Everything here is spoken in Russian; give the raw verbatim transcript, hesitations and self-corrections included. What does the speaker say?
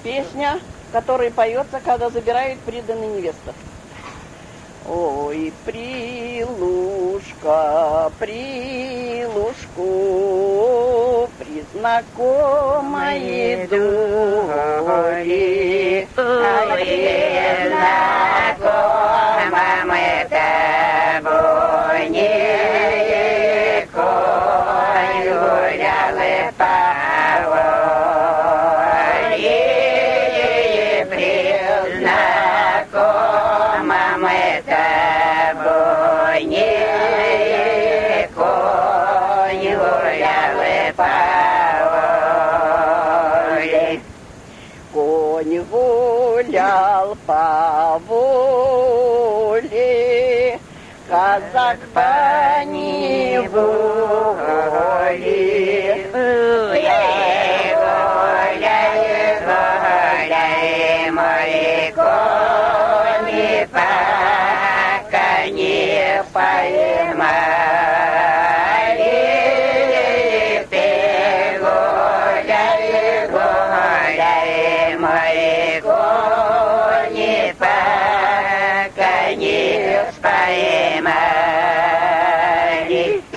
песня, которая поется, когда забирают приданную невесту. Ой, прилушка, прилушку, при знакомой доли, ой, знакома мы тобой не конь гулял по воле, при знакома мы тобой не конь гулял по воле. Конь гулял по воле, казак по неволе. Гуляй, гуляй, гуляй, мой конь, пока не поймали. Ты гуляй, гуляй, мой конь, пока не поймали.